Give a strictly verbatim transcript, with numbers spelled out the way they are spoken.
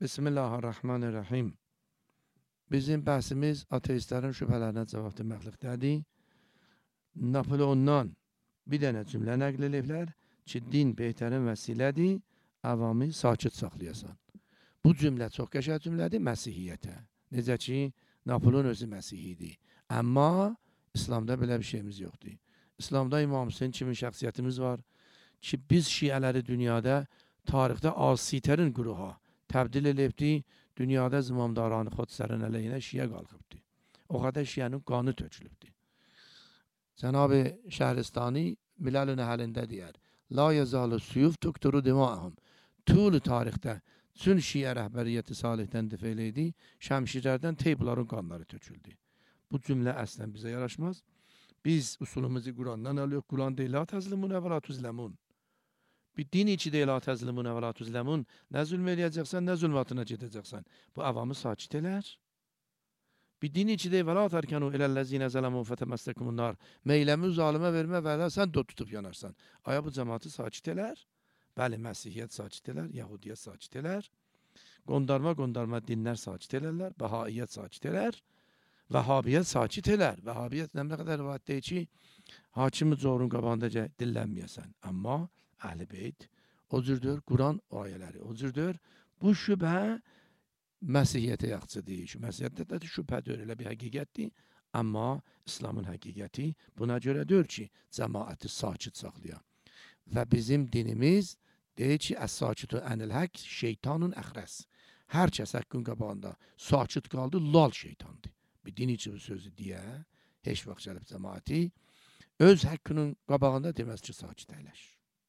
Bismillahirrahmanirrahim. Bizim bəhsimiz ateistlərin şübhələrinə cavab deməklikdədir. Napoleondan bir dənə cümlə nəql ediblər ki, din behtərin vəsilədir, avamı sakit saxlayasan. Bu cümlə çox qəşəng cümlədir Məsihiyyətə. Necə ki, Napoleon özü Məsihidir. Amma İslamda belə bir şeyimiz yoxdur. İslamda İmam Hüseyin kimi şəxsiyyətimiz var ki, biz şiələri dünyada tarixdə asitərin qruha təbdil edibdi, dünyada zimamdaranı xodisərin əleyhinə şiə qalxıbdı. O qədər şiənin qanı tökülübdü. Cənab-ı Şəhristani Milal-ı Nəhəlində deyər, La yezalı suyuf tukturu dima'ahum. Tül tarixdə çün şiə rəhbəriyyəti salihdən defələydi, şəmşirlərdən teypların qanları töküldü. Bu cümlə əslən bizə yaraşmaz. Biz usulumuzu Qurandan alıyoruz. Quran deyil, la təzlimun və la tuzləmun. Bir din içi deyil, la təzlimun və la tuzləmun. Nə zülm eləyəcəksən, nə zülmatına gedəcəksən. Bu avamı sakit elər. Bir din içi deyil, və la tərkənu iləl-ləzinə zələmun fətəməstəkumunlar. Meyləmi zalimə vermə və sən dot tutub yanarsan. Aya bu cəmatı sakit elər. Bəli, Məsihiyyət sakit elər, Yahudiyyət sakit elər. Qondarma qondarma dinlər sakit elərlər, Bəhaiyyət sakit elər. Vəhabiyyət sakit elər. Vəhabiyyət nə qədər rivayət deyir ki, hakimi corun qabağında dillənməyəsən. Amma Əhl-i Beyt o cürdür, Quran ayələri o cürdür. Bu şübhə Məsihiyyətə yaxçıdır. Məsihiyyətdə də şübhədir, elə bir həqiqətdir. Amma İslamın həqiqəti buna görədir ki, cəmaəti sakit saxlayan. Və bizim dinimiz deyir ki, əs-sakitu ənil-hək şeytanun əxrəs. Hər kəs həqqin qabağında sakit qaldı, lal şeytandır. Bir din içi bu sözü deyə, heç vaxt gəlib cəmaəti öz həqqinin qabağında deməz ki, sakit əyləş.